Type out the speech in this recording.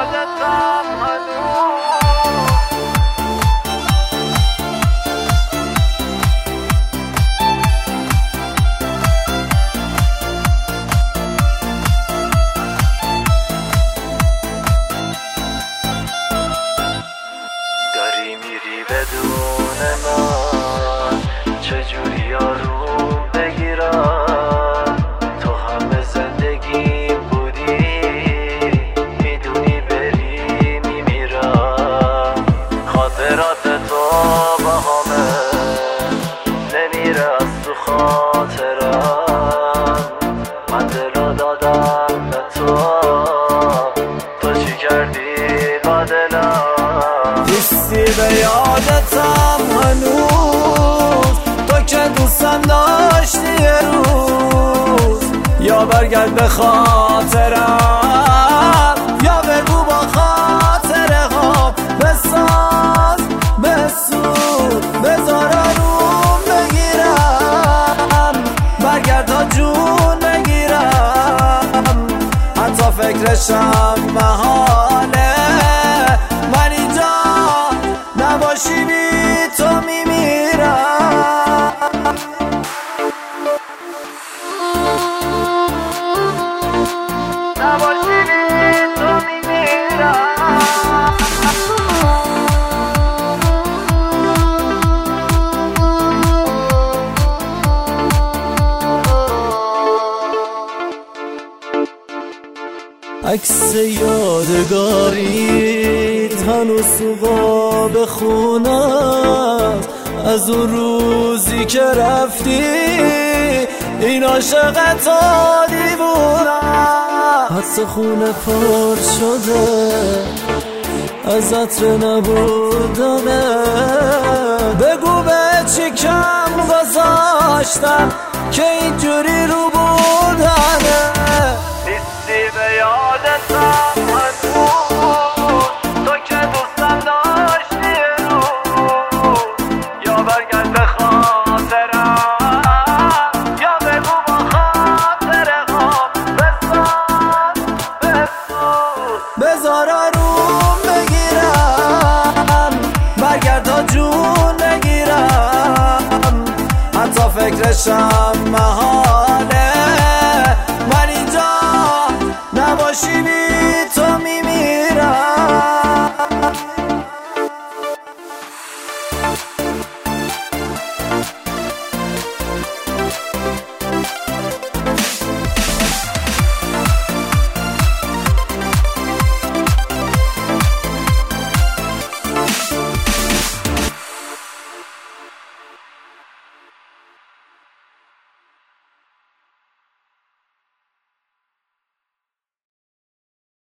یادتم هنوز. داری میری بدون من، چجوری آروم بگیرم؟ تو همه زندگیم بودی، میدونی بری میمیرم. خاطرات تو با همه نمیره از تو خاطرم. من دلو دادم به تو چی کردی با دلم؟ نیستی به یادتم هنوز، تو که دوستم داشتی یه روز. یا برگرد به خاطرم، یا بگو با خاطره ها بساز بسود. بذار آروم بگیرم، برگرد تا جون بگیرم. حتی فکرشم محاله، من اینجا نباشی بی تو میمیرم. نباشی بی تو میمیرم. عکس یادگاری هنوز تو قاب خونم، از اون روزی که رفتی این عاشقت ها دیوونم. حتی خونه پر شده از عطر نبودمه، بگو به چی کم گذاشتم که اینجوری رو بودنه. نیستی به یادتم هنوز، تو که دوستم داشتی روز. یا برگرد به خاطرم، یا بگو با خاطره ها بساز بسود. بذار آروم بگیرم، برگرد تا جون بگیرم. حتی فکرشم محاله، من اینجا نباشی بی